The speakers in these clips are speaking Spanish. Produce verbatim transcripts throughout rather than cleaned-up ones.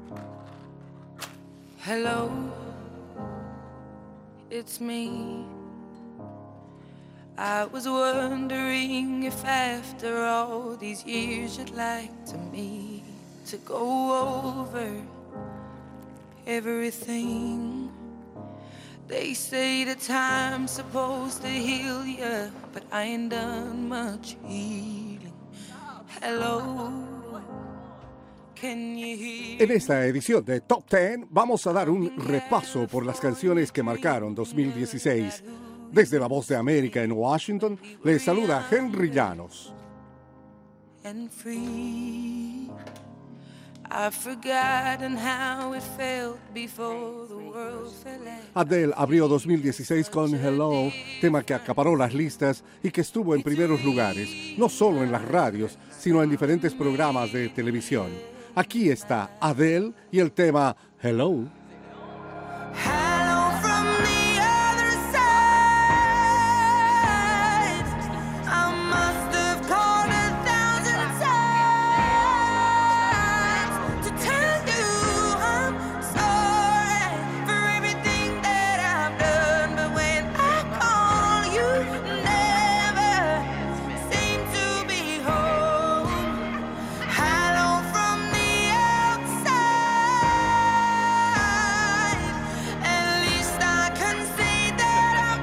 Hello, it's me. I was wondering if after all these years you'd like to me to go over everything. They say the time's supposed to heal ya, but I ain't done much healing. Hello, can you hear? En esta edición de Top diez vamos a dar un repaso por las canciones que marcaron dos mil dieciséis. Desde La Voz de América en Washington, les saluda Henry Llanos. And free. I've forgotten how it felt before the world fell out. Adele abrió dos mil dieciséis con Hello, tema que acaparó las listas y que estuvo en primeros lugares, no solo en las radios, sino en diferentes programas de televisión. Aquí está Adele y el tema Hello. Hello from the other side. I must have called a thousand times to tell you I'm sorry for everything that I've done. But when I call, you never seem to be home. Hello from the outside. At least I can say that I've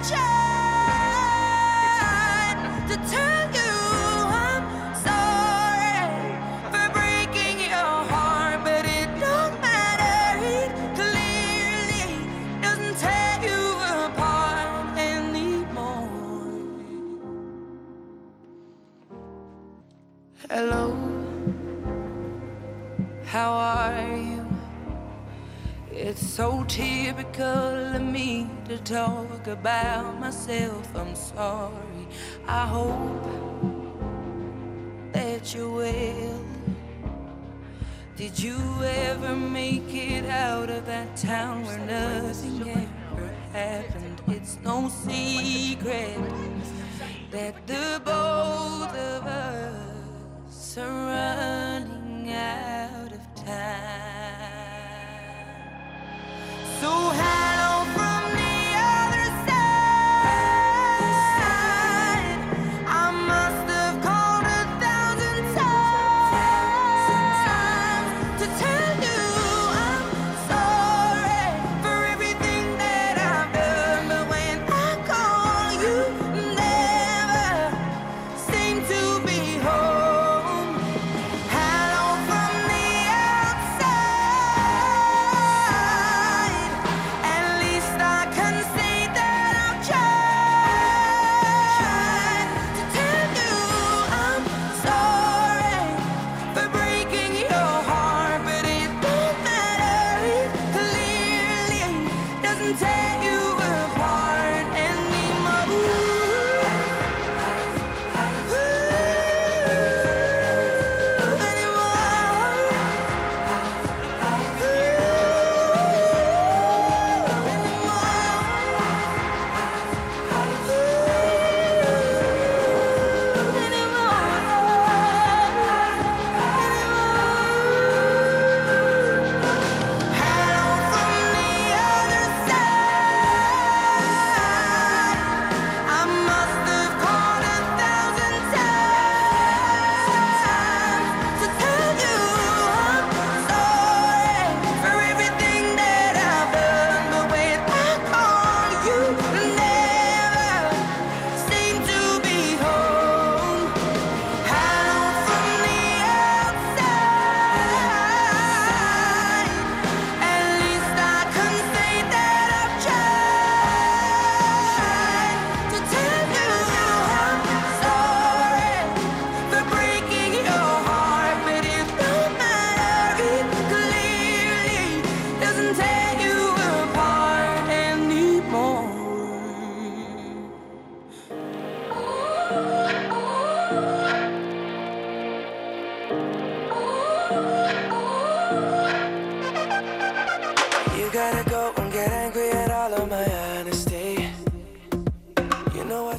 tried to tell you I'm sorry for breaking your heart, but it don't matter. It clearly doesn't tear you apart anymore. Hello, how are you? It's so typical of me to talk about myself. I'm sorry. I hope that you're well. Did you ever make it out of that town where nothing ever happened? It's no secret that the both of us are running out of time. So hello from the other side. I must have called a thousand times to tell you I'm sorry for everything that I've done. But when I call, you never seem to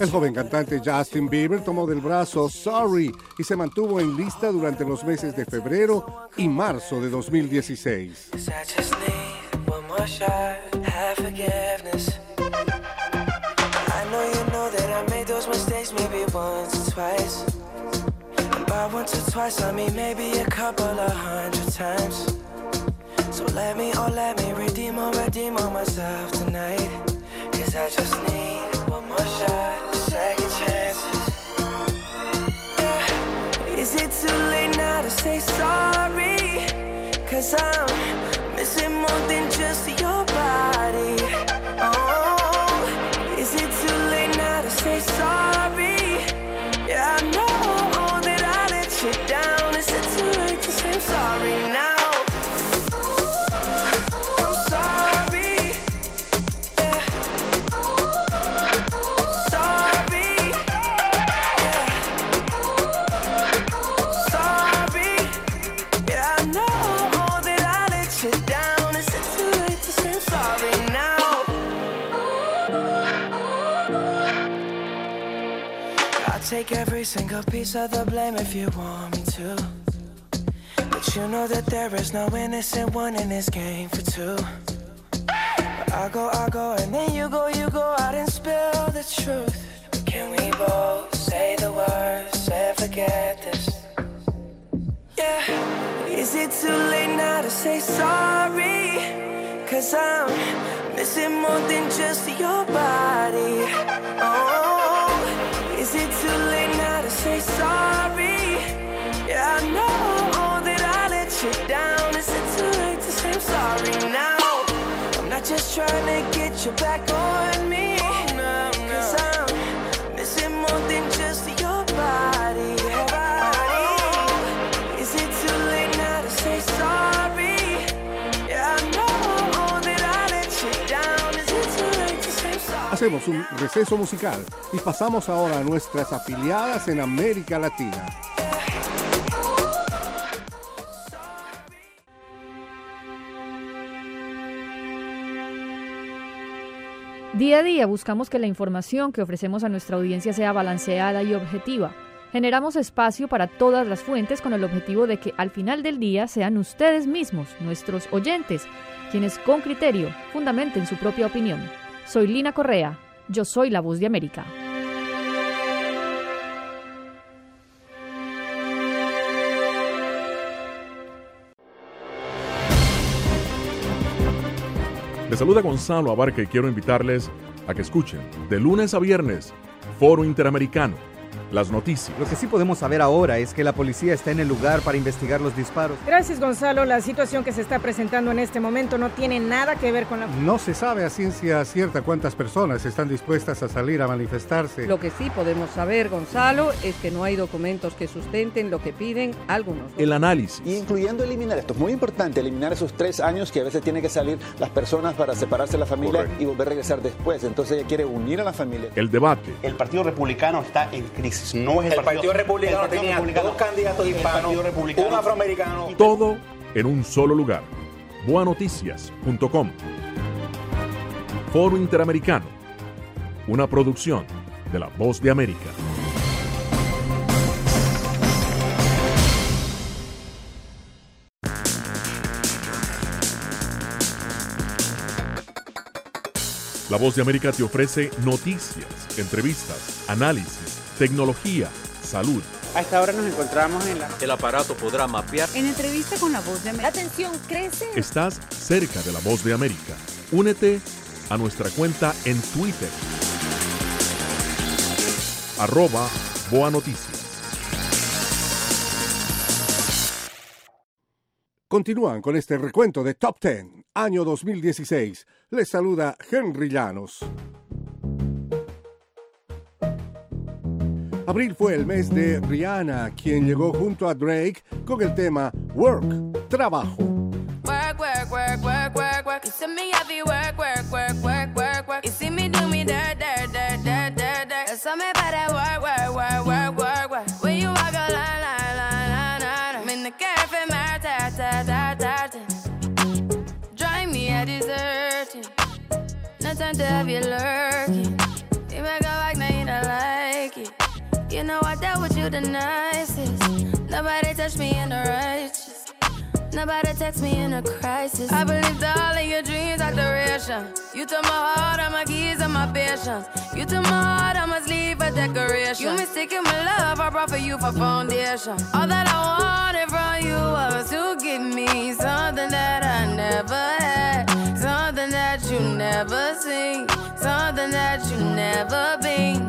El joven cantante Justin Bieber tomó del brazo Sorry y se mantuvo en lista durante los meses de febrero y marzo de dos mil dieciséis. So let me, oh let me redeem or redeem on myself tonight. Cause I just need one more shot, second chances. Yeah. Is it too late now to say sorry? Cause I'm missing more than just your body. Oh, is it too late now to say sorry? Yeah, I know that I let you down. Is it too late to say I'm sorry now? Take every single piece of the blame if you want me to. But you know that there is no innocent one in this game for two. But I go, I go, and then you go, you go out and spill the truth. But can we both say the words and forget this? Yeah. Is it too late now to say sorry? Cause I'm missing more than just your body. Oh, is it too late now to say sorry? Yeah, I know that I let you down. Is it too late to say I'm sorry now? I'm not just trying to get you back on me. No, no. Cause I'm missing more than just your body. Oh, is it too late now to say sorry? Yeah, I know that I let you down. Is it too late to say I'm sorry? Hacemos un receso musical y pasamos ahora a nuestras afiliadas en América Latina. Día a día buscamos que la información que ofrecemos a nuestra audiencia sea balanceada y objetiva. Generamos espacio para todas las fuentes con el objetivo de que al final del día sean ustedes mismos, nuestros oyentes, quienes con criterio fundamenten su propia opinión. Soy Lina Correa, yo soy la Voz de América. Les saluda Gonzalo Abarca y quiero invitarles a que escuchen de lunes a viernes Foro Interamericano, las noticias. Lo que sí podemos saber ahora es que la policía está en el lugar para investigar los disparos. Gracias, Gonzalo. La situación que se está presentando en este momento no tiene nada que ver con la... No se sabe a ciencia cierta cuántas personas están dispuestas a salir a manifestarse. Lo que sí podemos saber, Gonzalo, es que no hay documentos que sustenten lo que piden algunos. El análisis. Y incluyendo eliminar, esto es muy importante, eliminar esos tres años que a veces tienen que salir las personas para separarse de la familia. Correcto. Y volver a regresar después. Entonces ella quiere unir a la familia. El debate. El Partido Republicano está en crisis. No es el, el Partido, partido Republicano el partido tenía republicano, dos candidatos hispanos, un afroamericano. Todo en un solo lugar. boa noticias punto com. Foro Interamericano. Una producción de La Voz de América. La Voz de América te ofrece noticias, entrevistas, análisis, tecnología, salud. A esta hora nos encontramos en la... El aparato podrá mapear. En entrevista con La Voz de América. La atención crece. Estás cerca de La Voz de América. Únete a nuestra cuenta en Twitter. Arroba Boa Noticias. Continúan con este recuento de Top diez, año dos mil dieciséis. Les saluda Henry Llanos. Abril fue el mes de Rihanna, quien llegó junto a Drake con el tema Work, Trabajo. Work, work, work, work, work, work. You see me heavy work, work, work, work, work, work. You see me do me dirt, dirt, dirt, dirt, dirt, dirt. You saw me by that work, work, work, work, work, work. When you walk a line, line, line, line, line. I'm in the cafe, my ta, ta, ta, ta, ta. Drive me a deserting. No time to have you lurking. You make a like, now you don't like. You know I dealt with you the nicest. Nobody touched me in the righteous. Nobody text me in a crisis. I believed all of your dreams are duration. You took my heart, all my keys, and my patience. You took my heart, I must leave a decoration. You mistaken my love, I brought for you for foundation. All that I wanted from you was to give me something that I never had, something that you never seen, something that you never been.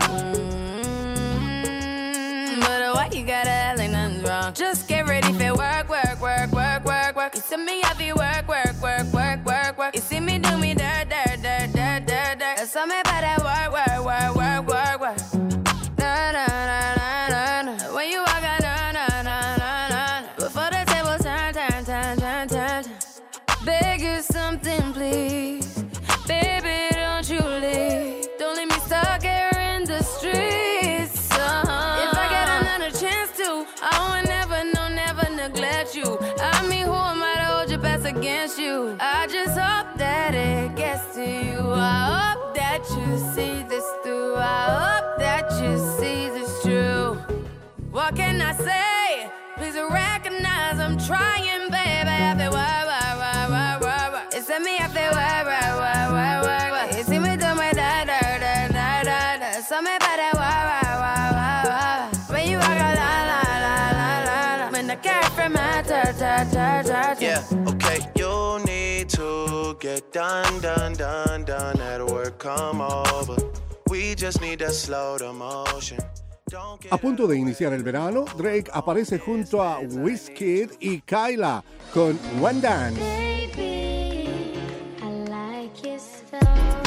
Mm-hmm. But why you gotta act like nothing's wrong? Just get ready for work, work, work, work, work, work. You see me happy work, work, work, work, work, work. You see me do me dirt, dirt, dirt, dirt, dirt, dirt. That's all me about that work, work, work, work, work, work. Na na na na na na. When you walk out, na na na na na. Before the table turn, turn, turn, turn, turn, turn. Beg you something, please, baby, don't you leave. Don't leave me stuck here in the streets. Uh-huh. If I get another chance to, I would never, no, never neglect you. I mean, who am I to hold your best against you? I just hope that it gets to you. I hope that you see this through. I hope that you see this true. What can I say? Please recognize I'm trying, baby. I feel why, why, why, why, why, why. It's me, I feel why, why, why, why, why, why. You see me do my da, da, da, da, da, da. So me by that why, why, why, why, why. When you walk out, la, la, la, la, la, la. When the car from my ta, ta, ta, ta, ta. Yeah, okay, you need to get done, done, done, done. At work, come over. We just need to slow the motion. A punto de iniciar el verano, Drake aparece junto a Wizkid y Kyla con One Dance. Baby, I like your style.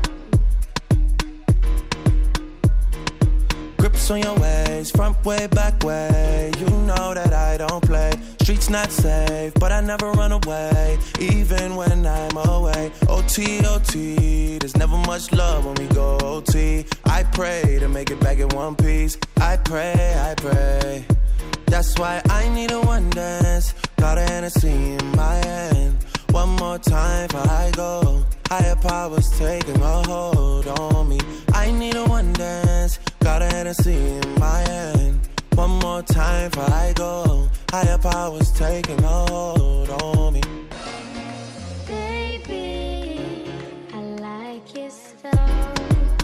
Grips on your ways, front way, back way. You know that I don't play. Streets not safe, but I never run away, even when I'm away. O T, O T, there's never much love when we go O T. I pray to make it back in one piece. I pray, I pray. That's why I need a one dance. Got a Hennessy in my hand. One more time before I go. Higher powers taking a hold on me. I need a one dance. Got a Hennessy in my hand. One more time before I go. Higher powers taking a hold on me. Baby, I like your style.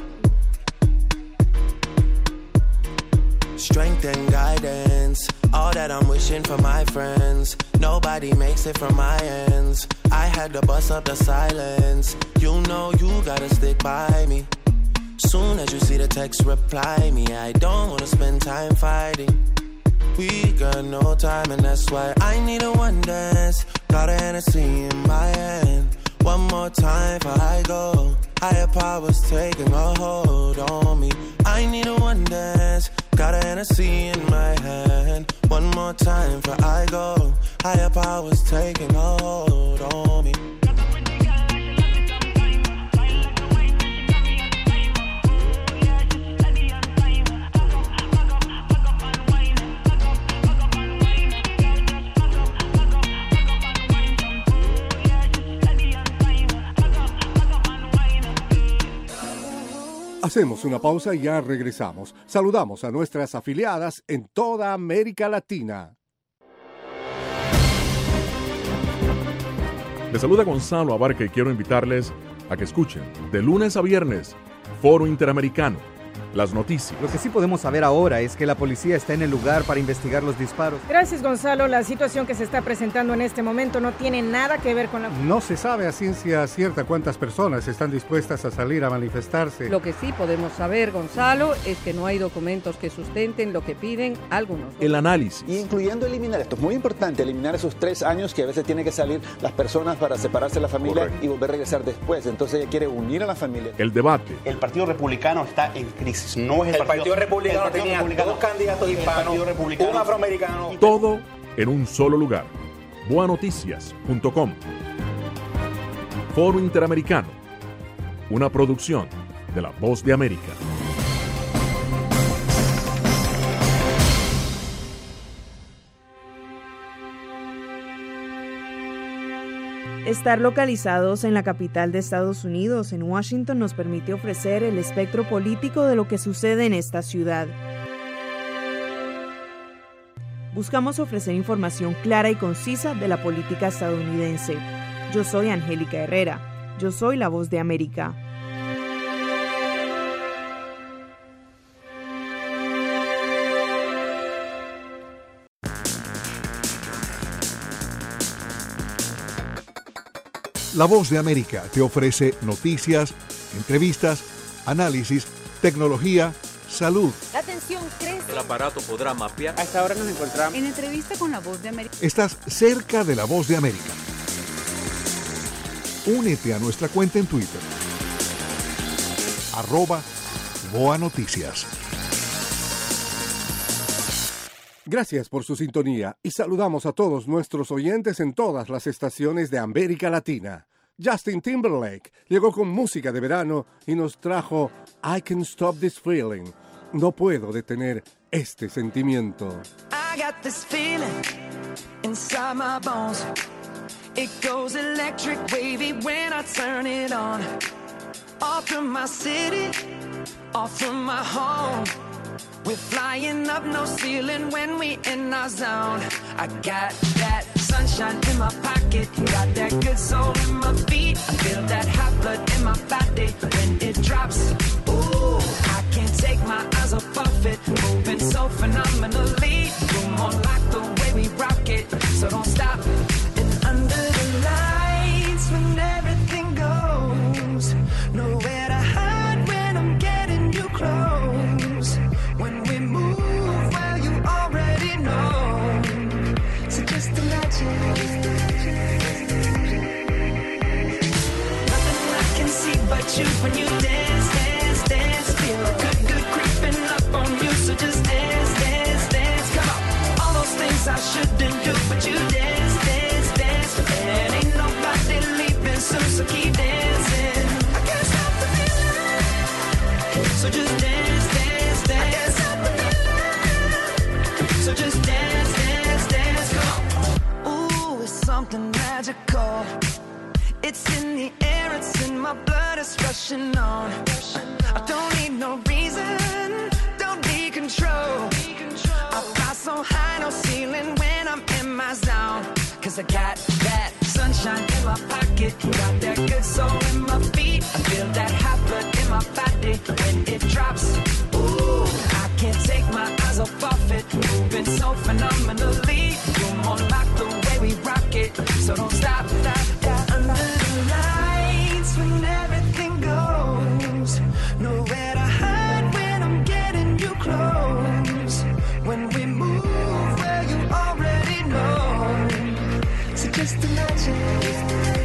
Strength and guidance, all that I'm wishing for my friends. Nobody makes it from my ends. I had to bust up the silence. You know you gotta stick by me. Soon as you see the text, reply me. I don't wanna spend time fighting. We got no time and that's why I need a one dance. Got a Hennessy in my hand. One more time before I go. Higher powers taking a hold on me. I need a one dance. Got a Hennessy in my hand. One more time before I go. Higher powers taking a hold on me. Hacemos una pausa y ya regresamos. Saludamos a nuestras afiliadas en toda América Latina. Les saluda Gonzalo Abarca y quiero invitarles a que escuchen de lunes a viernes Foro Interamericano, las noticias. Lo que sí podemos saber ahora es que la policía está en el lugar para investigar los disparos. Gracias, Gonzalo. La situación que se está presentando en este momento no tiene nada que ver con la... No se sabe a ciencia cierta cuántas personas están dispuestas a salir a manifestarse. Lo que sí podemos saber, Gonzalo, es que no hay documentos que sustenten lo que piden algunos. El análisis. Y incluyendo eliminar, esto es muy importante, eliminar esos tres años que a veces tienen que salir las personas para separarse de la familia. Correcto. Y volver a regresar después. Entonces ella quiere unir a la familia. El debate. El Partido Republicano está en crisis. No es el, el Partido, partido Republicano el partido tenía republicano, dos candidatos hispanos, un afroamericano. Todo en un solo lugar. boa noticias punto com. Foro Interamericano. Una producción de La Voz de América. Estar localizados en la capital de Estados Unidos, en Washington, nos permite ofrecer el espectro político de lo que sucede en esta ciudad. buscamos ofrecer información clara y concisa de la política estadounidense. Yo soy Angélica Herrera. Yo soy la voz de América. La Voz de América te ofrece noticias, entrevistas, análisis, tecnología, salud. La tensión crece. El aparato podrá mapear. A esta hora nos encontramos En entrevista con La Voz de América. Estás cerca de La Voz de América. Únete a nuestra cuenta en Twitter. Arroba Boa Noticias. Gracias por su sintonía y saludamos a todos nuestros oyentes en todas las estaciones de América Latina. Justin Timberlake llegó con música de verano y nos trajo I Can't Stop This Feeling. No puedo detener este sentimiento. I got this feeling inside my bones. It goes electric wavy when I turn it on. Off from my city, off from my home. We're flying up no ceiling when we in our zone. I got that sunshine in my pocket, got that good soul in my feet. I feel that hot blood in my body when it drops. Ooh, I can't take my eyes off of it, moving so phenomenally. You're more like the way we rock it, so don't stop. And under the lights when everything goes, nowhere to hide when I'm getting you close. When we move, well, you already know. So just imagine. Nothing I can see but you when you dance, dance, dance. Feel good, good creeping up on you. So just dance, dance, dance. Come on. All those things I shouldn't do, but you dance, dance, dance. And ain't nobody leaving soon, so keep dancing. I can't stop the feeling. So just dance, dance, dance. So just dance, dance, dance, come on. Ooh, it's something magical. It's in the air, it's in my blood, it's rushing on. I don't need no reason, don't need control. I fly so high, no ceiling when I'm in my zone. Cause I got that sunshine in my pocket, got that good soul in my feet. I feel that hot blood in my body when it drops. Ooh, I can't take my eyes off of it, moving so phenomenally. You're more like the way we rock it, so don't stop, stop, stop. Under the lights when everything goes, nowhere to hide when I'm getting you close. When we move, well, you already know. So just imagine.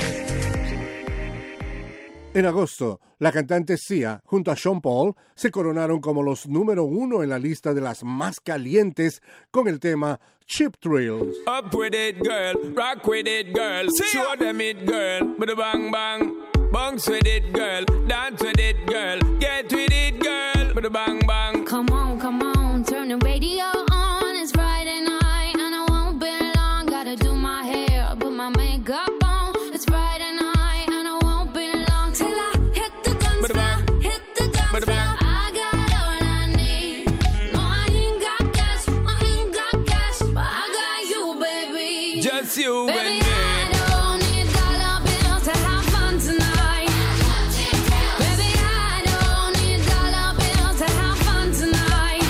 En agosto, la cantante Sia junto a Sean Paul se coronaron como los número uno en la lista de las más calientes con el tema Cheap Thrills. Up with it, girl. Rock with it, girl. Show them it, girl. With a bang bang. Bounce with it, girl. Dance with it, girl. Get with it, girl. With a bang bang. Come on, come on, turn the radio on. It's Friday night and I won't be long. Gotta do my hair, put my makeup on. It's Friday night and I won't be long till I hit the dance floor, hit the dance floor. I got all I need. No, I ain't got cash, I ain't got cash, but I got you, baby. Just you baby, and me. I don't need dollar bills to have fun tonight. Baby, I don't need dollar bills to have fun tonight.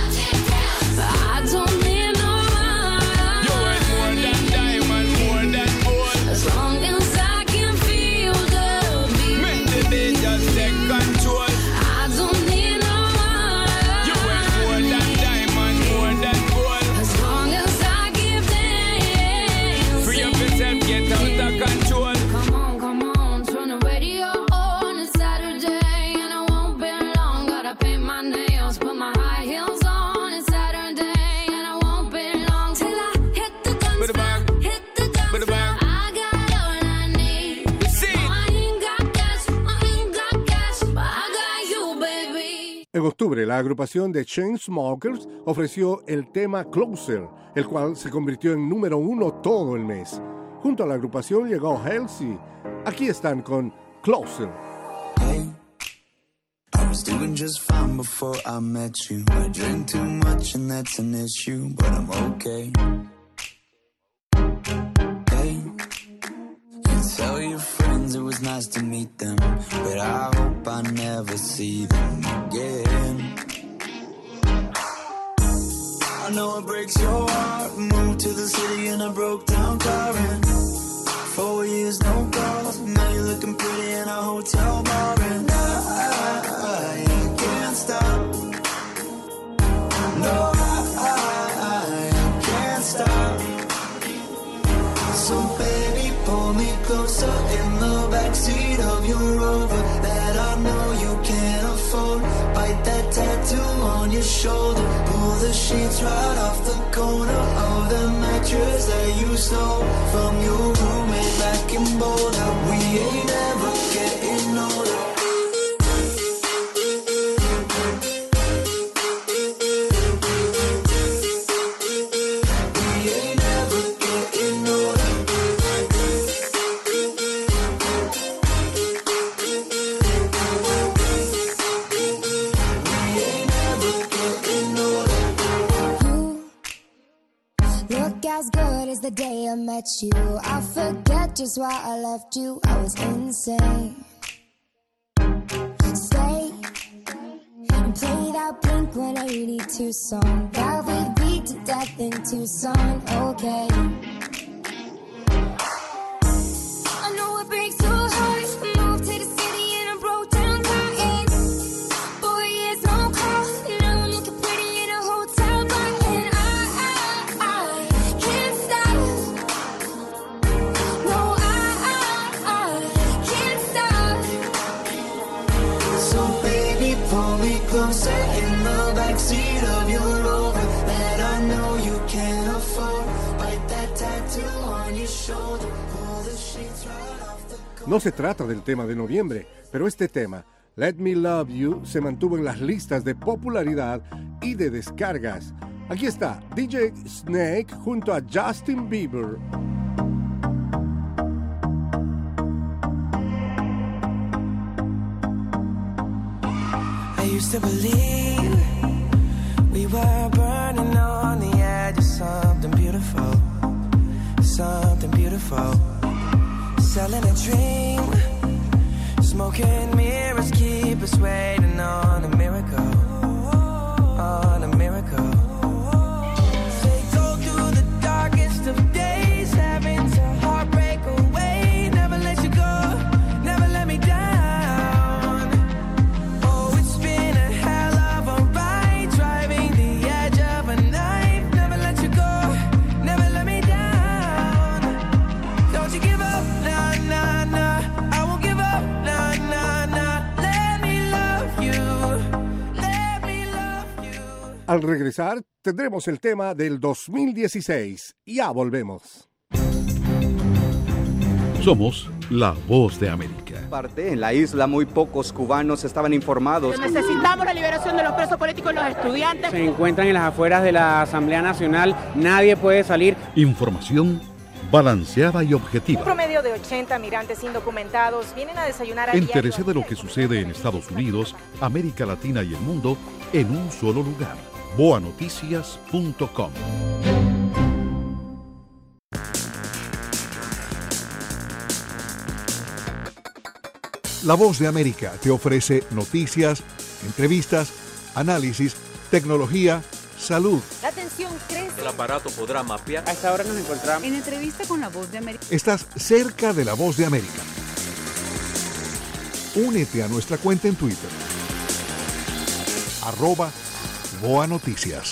I don't need no money. You ain't more than diamond, more than gold. As long as I can feel the beat. Make the beat just take control. I don't need no money. You ain't more than diamond, more than gold. As long as I keep dancing. Free up yourself, get out of control. Come on, come on, turn the radio on. It's Saturday and I won't be long. Gotta paint my nails, put my high heels on. It's Saturday and I won't be long till I hit the dance With a bang. floor, hit the dance With a floor. bang. I got all I need. See. No, I ain't got cash, I ain't got cash, but I got you, baby. En octubre, la agrupación de Chainsmokers ofreció el tema Closer, el cual se convirtió en número uno todo el mes. Junto a la agrupación llegó Halsey. Aquí están con Closer. I'm was doing just fine before I met you. I drink too much and that's an issue, but I'm okay. Hey, you tell your friends it was nice to meet them, but I hope I never see them again. I know it breaks your heart. Moved to the city in a broke down car and four years no calls. Now you're looking pretty in a hotel bar and I, I, I can't stop. No, I, I, I can't stop. So baby, pull me closer in the backseat of your Rover that I know you can't afford. Bite that tattoo on your shoulder. Pull the sheets right off the corner of the mattress that you stole from your roommate back in Boulder. We ain't ever getting older. We ain't ever getting older. We ain't ever getting older. Look as good as the day I met you. I forget just why I left you. I was insane. Stay and play that Blink one eighty-two song that we beat to death in Tucson. Okay. I know it breaks your heart. Moved to the city and I broke down crying. Four years no call. Now I'm looking pretty in a hotel bar and I, I, I can't stop. No, I, I, I can't stop. So baby, pull me closer in the backseat of your Rover that I know you can't afford. Bite that tattoo on your shoulder. Pull the sheets right off the... No se trata del tema de noviembre, pero este tema, Let Me Love You, se mantuvo en las listas de popularidad y de descargas. Aquí está D J Snake junto a Justin Bieber. I used to believe we were burning on the edge of something beautiful, something beautiful. Selling a dream, smoking mirrors keep us waiting on a miracle, on a miracle. They go through the darkest of days, having to heartbreak away. Never let you go, never let me down. Oh, it's been a hell of a ride, driving the edge of a knife. Never let you go, never let me down. Don't you give up, nah, nah, nah. I won't give up, nah, nah, nah. Let me love you, let me love you. Al regresar, tendremos el tema del dos mil dieciséis. Ya volvemos. Somos la voz de América. Parte en la isla muy pocos cubanos estaban informados. Necesitamos la liberación de los presos políticos y los estudiantes. Se encuentran en las afueras de la Asamblea Nacional. Nadie puede salir. Información balanceada y Un objetiva. promedio de ochenta migrantes indocumentados vienen a desayunar a Entérese de lo que sucede en Estados Unidos, América Latina y el mundo en un solo lugar. boa noticias punto com. La Voz de América te ofrece noticias, entrevistas, análisis, tecnología, salud. La tensión crece. El aparato podrá mapear. A esta hora nos encontramos En entrevista con La Voz de América. Estás cerca de La Voz de América. Únete a nuestra cuenta en Twitter. Arroba Boa Noticias.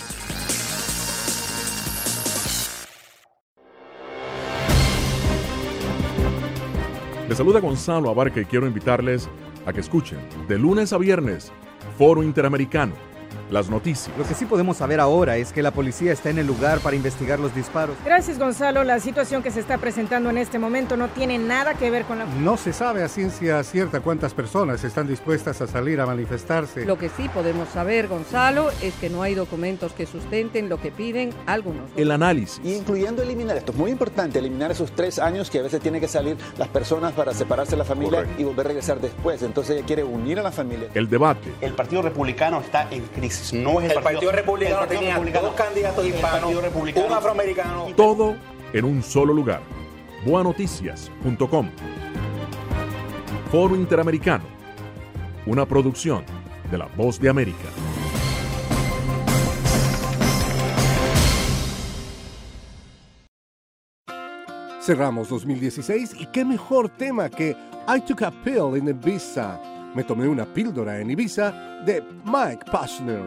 Les saluda Gonzalo Abarca y quiero invitarles a que escuchen de lunes a viernes Foro Interamericano, las noticias. Lo que sí podemos saber ahora es que la policía está en el lugar para investigar los disparos. Gracias, Gonzalo. La situación que se está presentando en este momento no tiene nada que ver con la... No se sabe a ciencia cierta cuántas personas están dispuestas a salir a manifestarse. Lo que sí podemos saber, Gonzalo, es que no hay documentos que sustenten lo que piden algunos. El análisis. Y incluyendo eliminar, esto es muy importante, eliminar esos tres años que a veces tienen que salir las personas para separarse de la familia. Correcto. Y volver a regresar después. Entonces ella quiere unir a la familia. El debate. El Partido Republicano está en crisis. No es el, el Partido, partido Republicano el partido tenía Republicano, dos candidatos hispanos, un afroamericano. Todo en un solo lugar. boa noticias punto com. Foro Interamericano. Una producción de La Voz de América. Cerramos dos mil dieciséis y qué mejor tema que I Took a Pill in Ibiza. Me tomé una píldora en Ibiza de Mike Posner.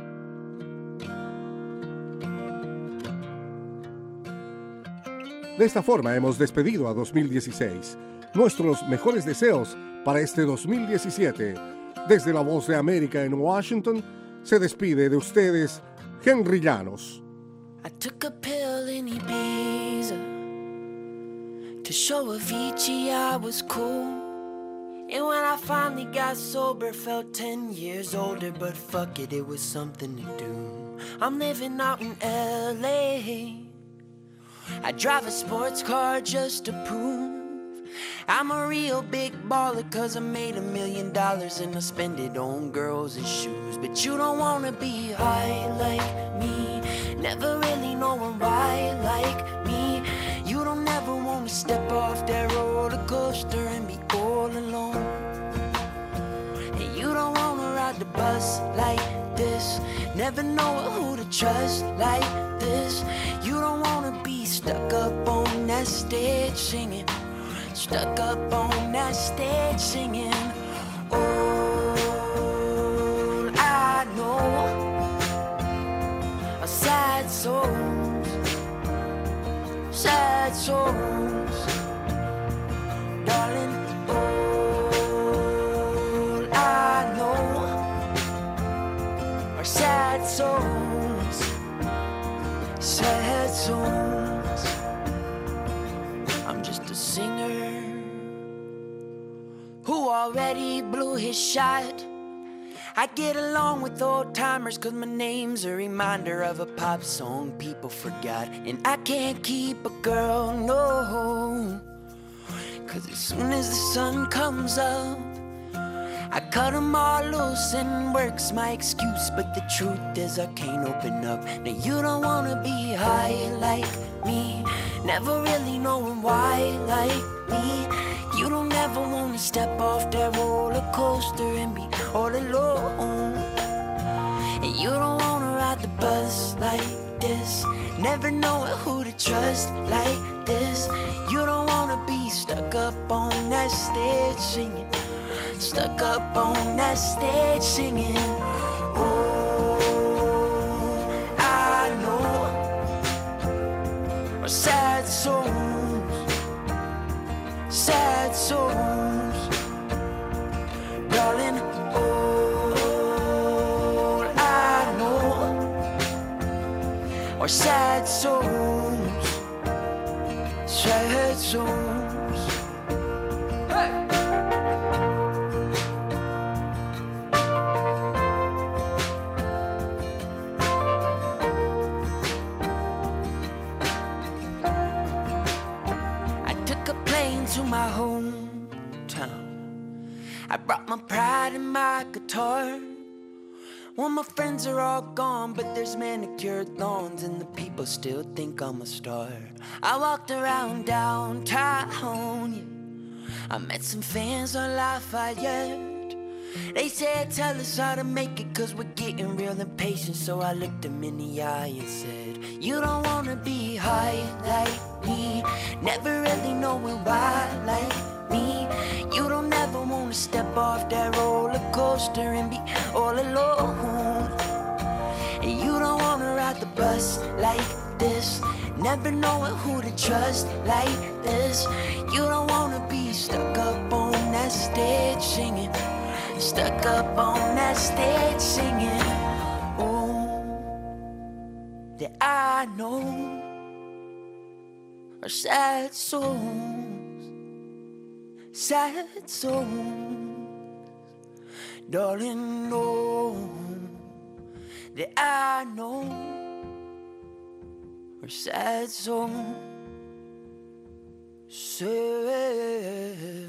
De esta forma hemos despedido a dos mil dieciséis. Nuestros mejores deseos para este dos mil diecisiete. Desde La Voz de América en Washington, se despide de ustedes Henry Llanos. I took a pill in Ibiza to show Avicii I was cool. And when I finally got sober, felt ten years older. But fuck it, it was something to do. I'm living out in L A. I drive a sports car just to prove I'm a real big baller, cause I made a million dollars and I spend it on girls and shoes. But you don't wanna be high like me, never really knowing why like me. You don't ever wanna step off that roller coaster and be all alone. And you don't wanna ride the bus like this, never know who to trust like this. You don't wanna be stuck up on that stage singing, stuck up on that stage singing. All I know are sad songs, sad songs, darling. All I know are sad songs, sad songs. I'm just a singer who already blew his shot. I get along with old timers cause my name's a reminder of a pop song people forgot. And I can't keep a girl, no, cause as soon as the sun comes up I cut them all loose and work's my excuse. But the truth is I can't open up. Now you don't wanna be high like me, never really knowing why like me. You don't ever wanna step off that roller coaster and be all alone. And you don't wanna ride the bus like this, never knowing who to trust like this. You don't wanna be stuck up on that stage singing, stuck up on that stage singing. Oh, I know are sad songs, sad songs, darling. All I know are sad songs, sad songs. Hey! To my hometown, I brought my pride and my guitar. Well, my friends are all gone, but there's manicured lawns and the people still think I'm a star. I walked around downtown, yeah. I met some fans on Lafayette. They said, tell us how to make it, cause we're getting real impatient. So I looked them in the eye and said, you don't wanna be high like me, never really knowing why like me. You don't ever wanna step off that roller coaster and be all alone. And you don't wanna ride the bus like this, never knowing who to trust like this. You don't wanna be stuck up on that stage singing, stuck up on that stage singing. know are sad songs, sad songs. Darling, know that I know are sad songs, sad